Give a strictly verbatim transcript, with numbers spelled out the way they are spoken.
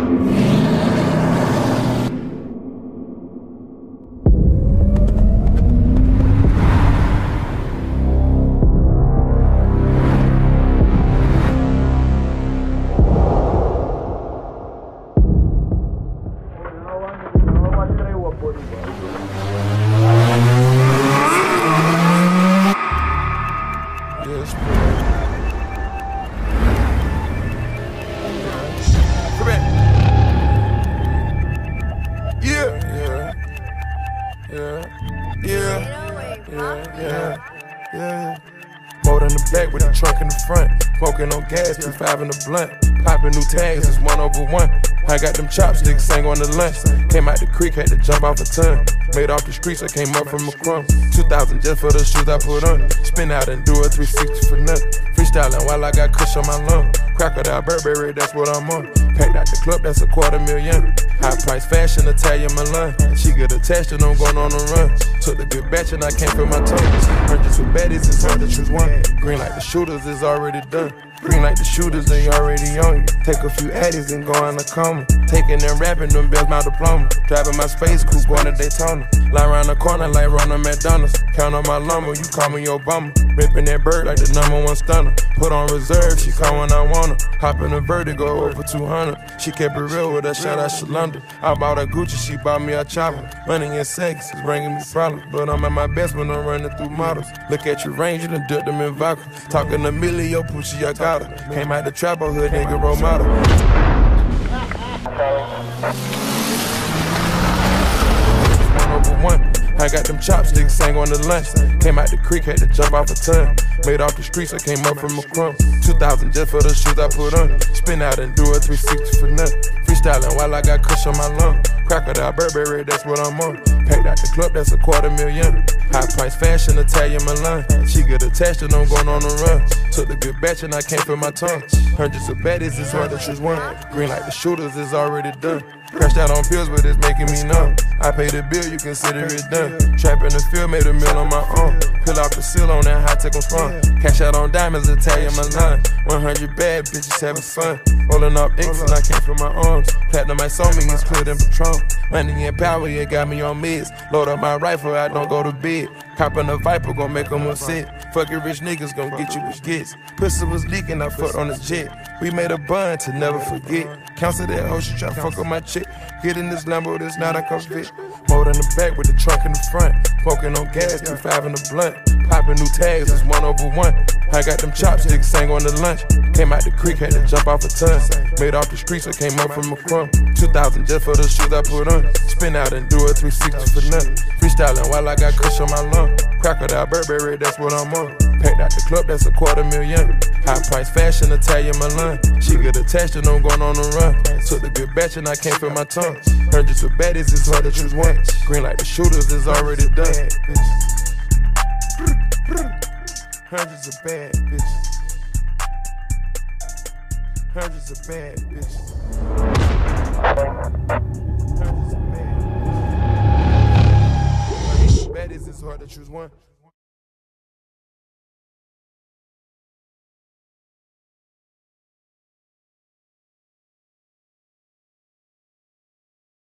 Motor in the back with the trunk in the front. Smoking on gas, two five in the blunt. Popping new tags, it's one over one. I got them chopsticks, sang on the lunch. Came out the creek, had to jump off a ton. Made off the streets, I came up from a crumb. two thousand just for the shoes I put on. Spin out and do a three sixty for nothing. Freestyling while I got kush on my lung. Crocodile Burberry, that's what I'm on. Packed out the club, that's a quarter million. High price fashion, Italian Milan. She get attached and I'm going on a run. Took the good batch and I can't feel my tongue. Hundreds of baddies, it's hard to choose one. Green like the shooters, is already done. Green like the shooters, they already on you. Take a few addies and go in the coma. Taking and rapping, them bells my diploma. Driving my space coupe, going to Daytona. Lie around the corner like Ronald McDonald's. Count on my lumber, you call me Obama. Ripping that bird like the number one stunner. Put on reserve, she call when I want her. Hop in a Vertigo over two hundred. She kept it real with her, shout out Shalanda. I bought her Gucci, she bought me a chopper. Money and sex is bringing me problems, but I'm at my best when I'm running through models. Look at your range, you done dipped them in vodka. Talking a million, yo, Pussy, I got her. Came out the trap, a hood nigga role model. One over one. I got them chopsticks, sang on the lunch. Came out the creek, had to jump off a ton. Made off the streets, I came up from a crumb. two thousand just for the shoes I put on. Spin out and do a three sixty for nothing. Freestyling while I got kush on my lung. Crocodile Burberry, that's what I'm on. Packed out the club, that's a quarter million. High price fashion, Italian Milan. She get attached and I'm going on a run. Took the good batch and I can't feel my tongue. Hundreds of baddies, it's hard to choose one. Green like the shooters, is already done. Crashed out on pills, but it's making me numb. I paid the bill, you consider it done. Trap in the field, made a meal on my own. Peel off the seal on that high tech on sprung. Cash out on diamonds, Italian Milan. one hundred bad bitches having fun. Rolling up inks and I can't feel my arms. Platinum ice on me, it's clear than Patron. Money and power, it got me on meds. Load up my rifle, I don't go to bed. Copping a Viper, gon' make them upset. Fucking rich niggas gon' get you what gets. Pussy was leaking, I fucked on the jet. We made a bun to never forget. Counsel that hoe, she try to fuck on my chick. Get in this Lambo, this not a convict. Motor in the back with the trunk in the front. Smoking on gas, two five in the blunt. Popping new tags, it's one over one. I got them chopsticks, sang on the lunch. Came out the creek, had to jump off a ton. Made off the streets, I came up from a crumb. two thousand just for the shoes I put on. Spin out and do a three sixty for nothing. Freestyling while I got kush on my lung. Crocodile Burberry, that's what I'm on. Packed out the club, that's a quarter million. High price fashion, Italian Milan. She get attached and I'm going on a run. Took the good batch and I can't feel my tongue. Hundreds of baddies, it's hard to choose one. Green like the shooters, is already done. Hundreds of bad bitches. Hundreds of bad bitches. Hundreds of bad bitches. Baddies, it's hard to choose one.